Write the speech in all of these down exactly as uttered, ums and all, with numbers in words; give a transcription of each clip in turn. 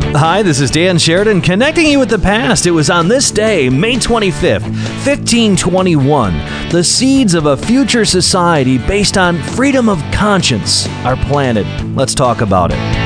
Hi, this is Dan Sheridan, connecting you with the past. It was on this day, May twenty-fifth, fifteen twenty-one, the seeds of a future society based on freedom of conscience are planted. Let's talk about it.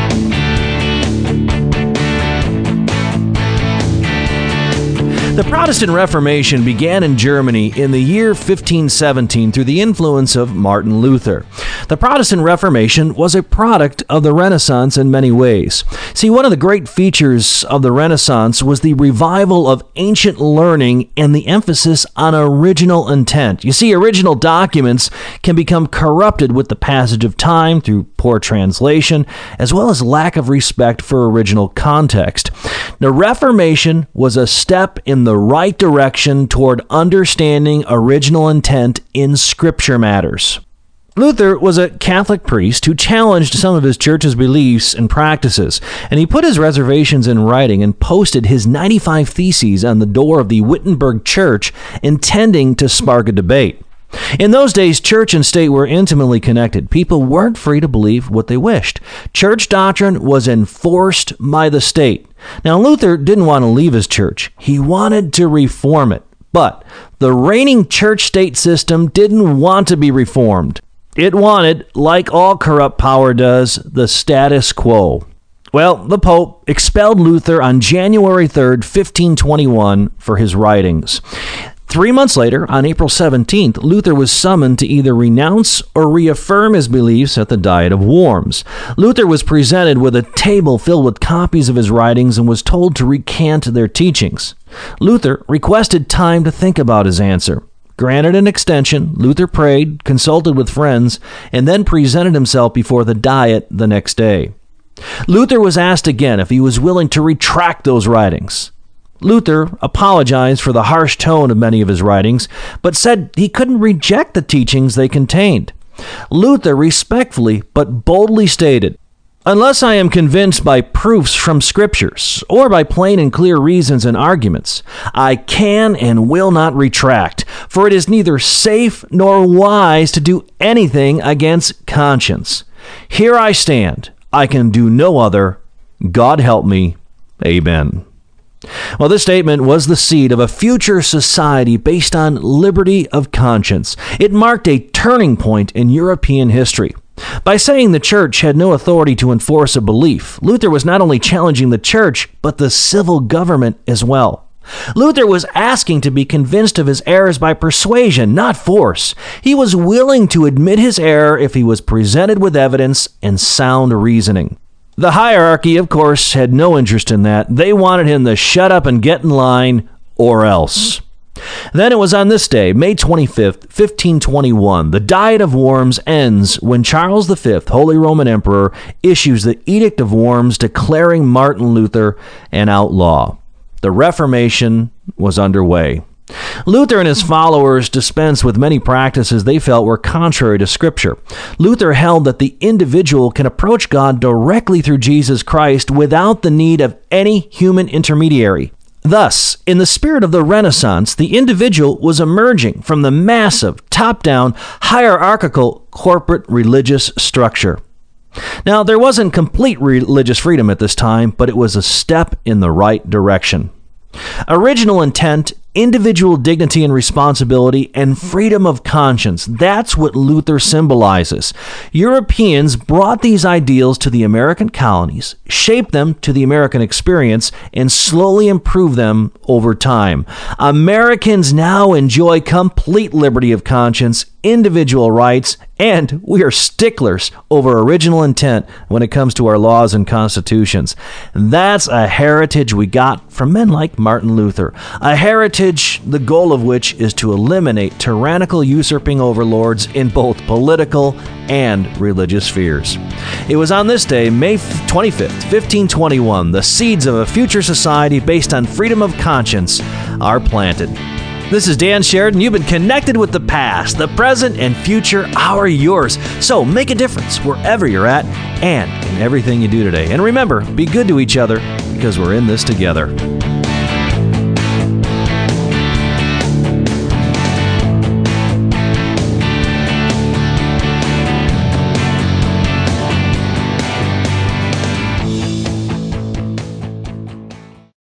The Protestant Reformation began in Germany in the year fifteen seventeen through the influence of Martin Luther. The Protestant Reformation was a product of the Renaissance in many ways. See, one of the great features of the Renaissance was the revival of ancient learning and the emphasis on original intent. You see, original documents can become corrupted with the passage of time through poor translation, as well as lack of respect for original context. The Reformation was a step in the right direction toward understanding original intent in Scripture matters. Luther was a Catholic priest who challenged some of his church's beliefs and practices, and he put his reservations in writing and posted his ninety-five Theses on the door of the Wittenberg Church, intending to spark a debate. In those days, church and state were intimately connected. People weren't free to believe what they wished. Church doctrine was enforced by the state. Now, Luther didn't want to leave his church. He wanted to reform it. But the reigning church-state system didn't want to be reformed. It wanted, like all corrupt power does, the status quo. Well, the Pope expelled Luther on January third, fifteen twenty-one, for his writings. Three months later, on April seventeenth, Luther was summoned to either renounce or reaffirm his beliefs at the Diet of Worms. Luther was presented with a table filled with copies of his writings and was told to recant their teachings. Luther requested time to think about his answer. Granted an extension, Luther prayed, consulted with friends, and then presented himself before the Diet the next day. Luther was asked again if he was willing to retract those writings. Luther apologized for the harsh tone of many of his writings, but said he couldn't reject the teachings they contained. Luther respectfully but boldly stated, "Unless I am convinced by proofs from Scriptures, or by plain and clear reasons and arguments, I can and will not retract, for it is neither safe nor wise to do anything against conscience. Here I stand. I can do no other. God help me. Amen." Well, this statement was the seed of a future society based on liberty of conscience. It marked a turning point in European history. By saying the church had no authority to enforce a belief, Luther was not only challenging the church, but the civil government as well. Luther was asking to be convinced of his errors by persuasion, not force. He was willing to admit his error if he was presented with evidence and sound reasoning. The hierarchy, of course, had no interest in that. They wanted him to shut up and get in line, or else. Then it was on this day, May twenty-fifth, fifteen twenty-one, the Diet of Worms ends when Charles the Fifth, Holy Roman Emperor, issues the Edict of Worms declaring Martin Luther an outlaw. The Reformation was underway. Luther and his followers dispensed with many practices they felt were contrary to Scripture. Luther held that the individual can approach God directly through Jesus Christ without the need of any human intermediary. Thus, in the spirit of the Renaissance, the individual was emerging from the massive, top-down, hierarchical corporate religious structure. Now, there wasn't complete religious freedom at this time, but it was a step in the right direction. Original intent, individual dignity and responsibility, and freedom of conscience. That's what Luther symbolizes. Europeans brought these ideals to the American colonies, shaped them to the American experience, and slowly improved them over time. Americans now enjoy complete liberty of conscience, individual rights, and we are sticklers over original intent when it comes to our laws and constitutions. That's a heritage we got from men like Martin Luther, a heritage the goal of which is to eliminate tyrannical usurping overlords in both political and religious spheres. It was on this day, May twenty-fifth, fifteen twenty-one, the seeds of a future society based on freedom of conscience are planted. This is Dan Sheridan. You've been connected with the past. The present and future are yours. So make a difference wherever you're at and in everything you do today. And remember, be good to each other because we're in this together.